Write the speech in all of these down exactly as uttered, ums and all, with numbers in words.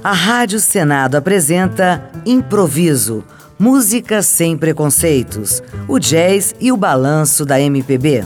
A Rádio Senado apresenta Improviso, música sem preconceitos, o jazz e o balanço da M P B.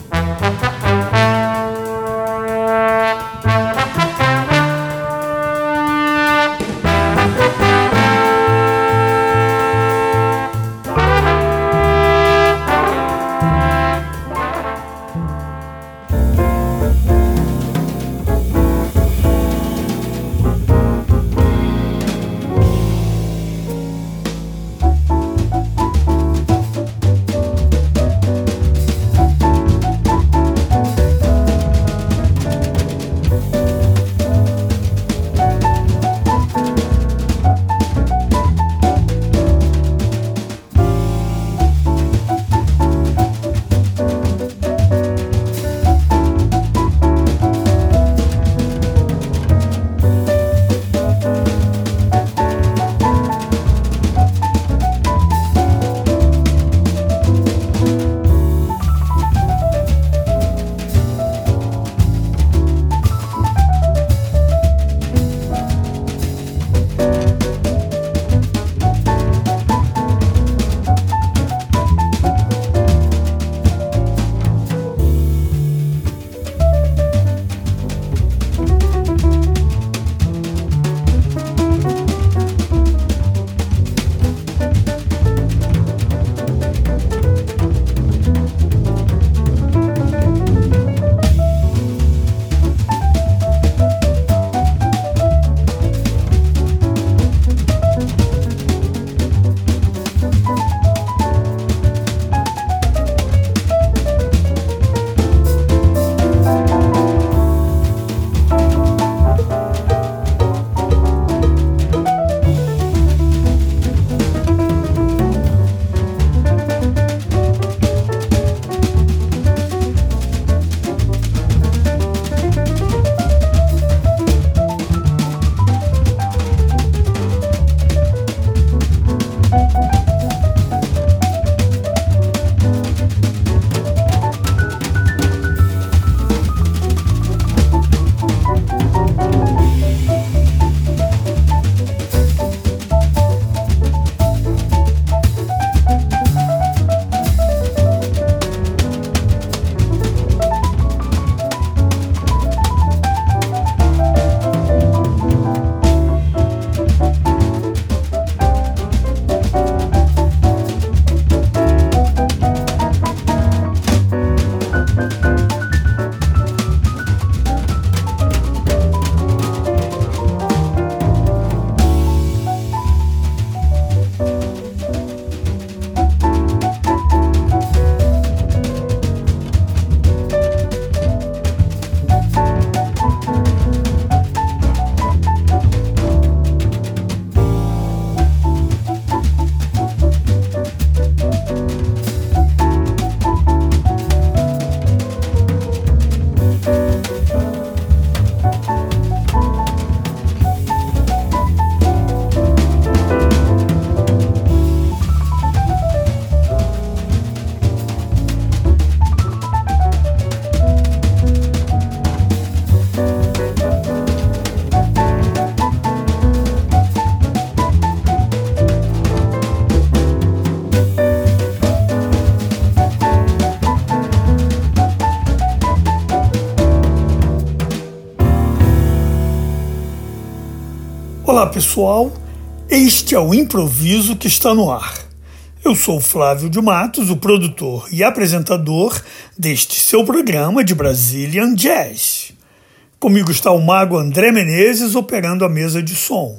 Olá pessoal, este é o Improviso que está no ar. Eu sou Flávio de Matos, o produtor e apresentador deste seu programa de Brazilian Jazz. Comigo está o mago André Menezes operando a mesa de som.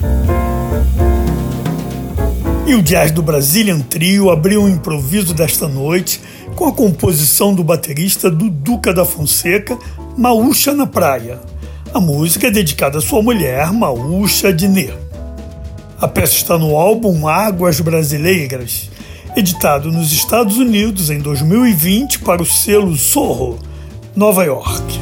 E o jazz do Brazilian Trio abriu o improviso desta noite com a composição do baterista Duduca da Fonseca, Maúcha na Praia. A música é dedicada à sua mulher, Maúcha Dinê. A peça está no álbum Águas Brasileiras, editado nos Estados Unidos em dois mil e vinte para o selo Sorro, Nova York.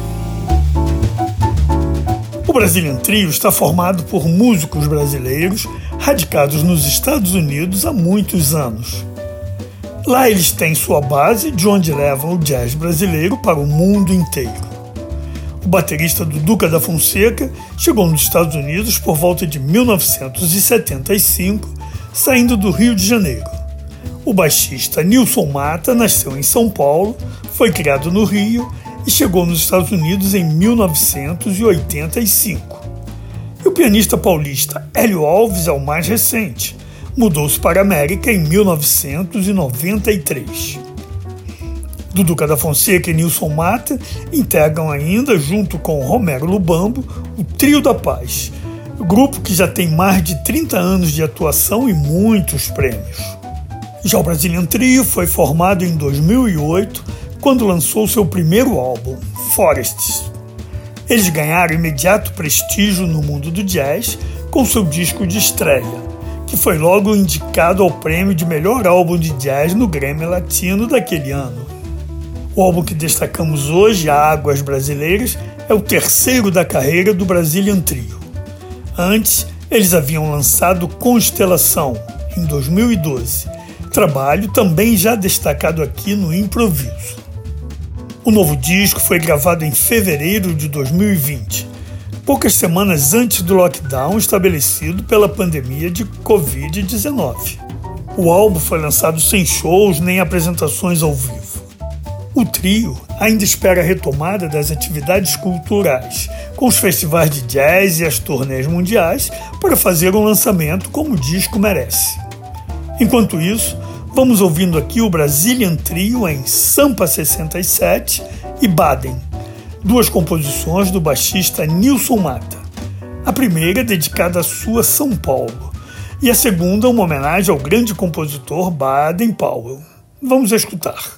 O Brazilian Trio está formado por músicos brasileiros radicados nos Estados Unidos há muitos anos. Lá eles têm sua base, de onde levam o jazz brasileiro para o mundo inteiro. O baterista do Duca da Fonseca chegou nos Estados Unidos por volta de mil novecentos e setenta e cinco, saindo do Rio de Janeiro. O baixista Nilson Mata nasceu em São Paulo, foi criado no Rio e chegou nos Estados Unidos em mil novecentos e oitenta e cinco. E o pianista paulista Hélio Alves é o mais recente. Mudou-se para a América em mil novecentos e noventa e três. Duduca da Fonseca e Nilson Mata integram ainda, junto com Romero Lubambo, o Trio da Paz, grupo que já tem mais de trinta anos de atuação e muitos prêmios. Já o Brazilian Trio foi formado em dois mil e oito, quando lançou seu primeiro álbum, Forests. Eles ganharam imediato prestígio no mundo do jazz com seu disco de estreia, que foi logo indicado ao prêmio de melhor álbum de jazz no Grammy Latino daquele ano. O álbum que destacamos hoje, Águas Brasileiras, é o terceiro da carreira do Brazilian Trio. Antes, eles haviam lançado Constelação, em dois mil e doze, trabalho também já destacado aqui no Improviso. O novo disco foi gravado em fevereiro de dois mil e vinte, poucas semanas antes do lockdown estabelecido pela pandemia de covid dezenove. O álbum foi lançado sem shows nem apresentações ao vivo. O trio ainda espera a retomada das atividades culturais, com os festivais de jazz e as turnês mundiais, para fazer um lançamento como o disco merece. Enquanto isso, vamos ouvindo aqui o Brazilian Trio em Sampa sessenta e sete e Baden, duas composições do baixista Nilson Mata. A primeira dedicada à sua São Paulo e a segunda uma homenagem ao grande compositor Baden Powell. Vamos escutar.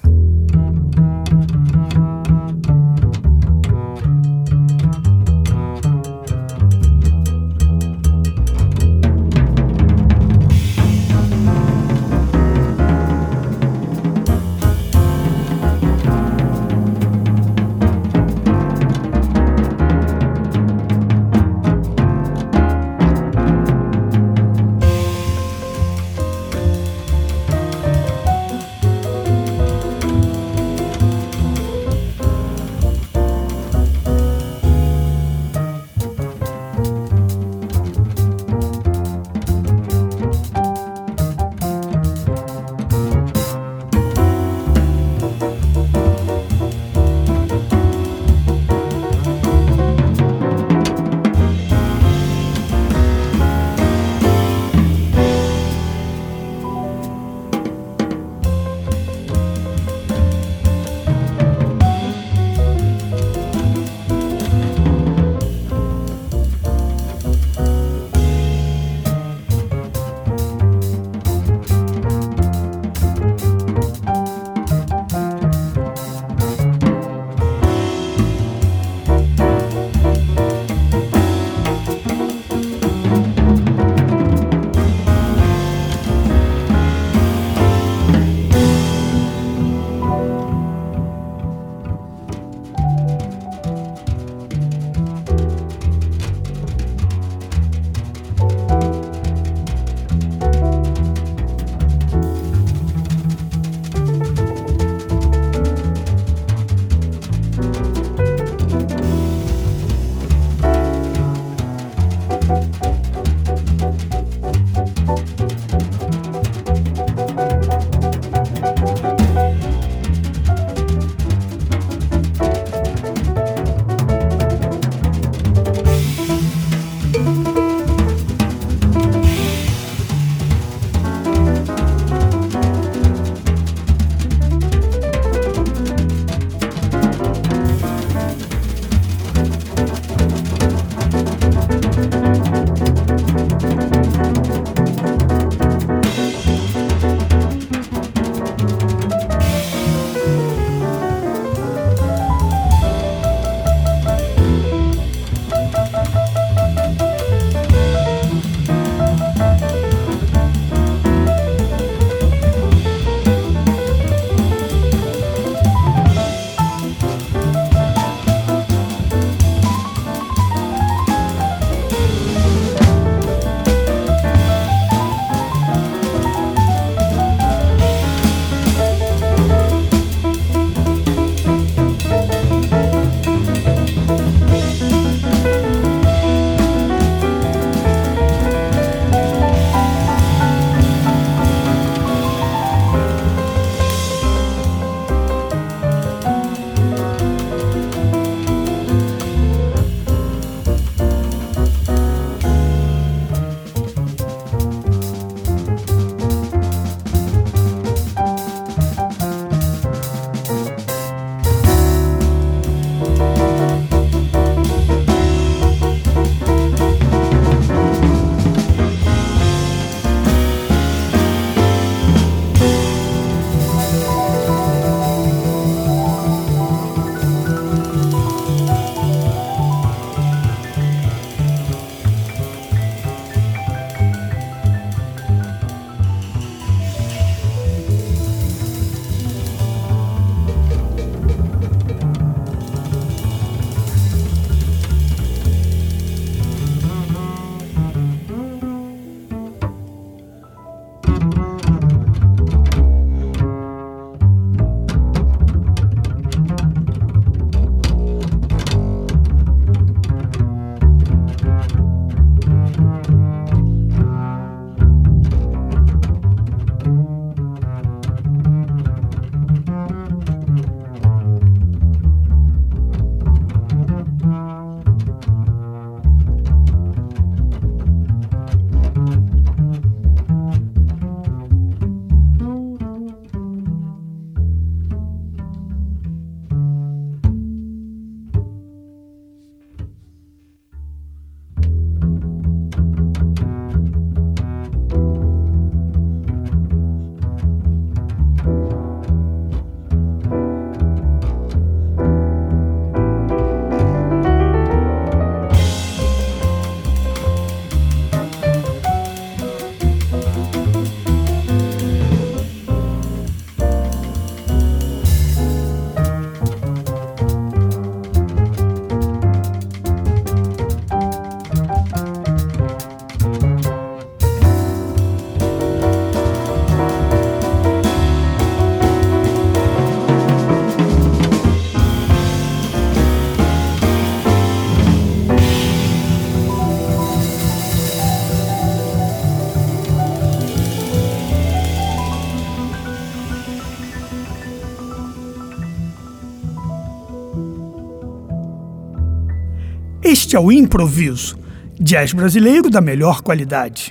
Este é o Improviso, jazz brasileiro da melhor qualidade.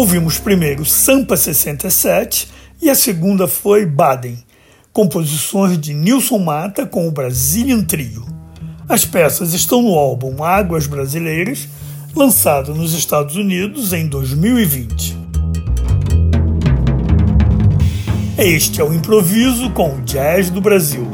Ouvimos primeiro Sampa sessenta e sete e a segunda foi Baden, composições de Nilson Mata com o Brazilian Trio. As peças estão no álbum Águas Brasileiras, lançado nos Estados Unidos em dois mil e vinte. Este é o Improviso com o Jazz do Brasil.